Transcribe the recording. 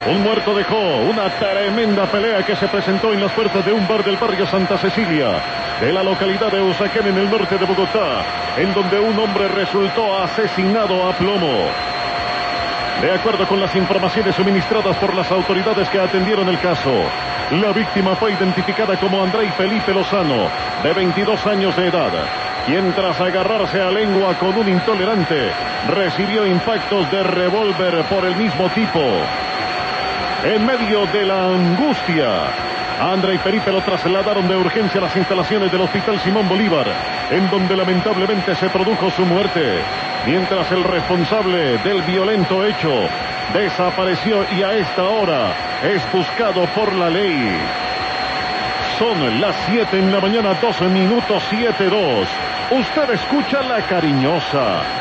Un muerto dejó una tremenda pelea que se presentó en las puertas de un bar del barrio Santa Cecilia, de la localidad de Usaquén, en el norte de Bogotá, en donde un hombre resultó asesinado a plomo. De acuerdo con las informaciones suministradas por las autoridades que atendieron el caso, la víctima fue identificada como Andrei Felipe Lozano, de 22 años de edad, quien tras agarrarse a lengua con un intolerante, recibió impactos de revólver por el mismo tipo. En medio de la angustia, a Andrei Felipe lo trasladaron de urgencia a las instalaciones del Hospital Simón Bolívar, en donde lamentablemente se produjo su muerte, mientras el responsable del violento hecho desapareció y a esta hora es buscado por la ley. Son las 7 en la mañana, 12 minutos, 7:02. Usted escucha La Cariñosa.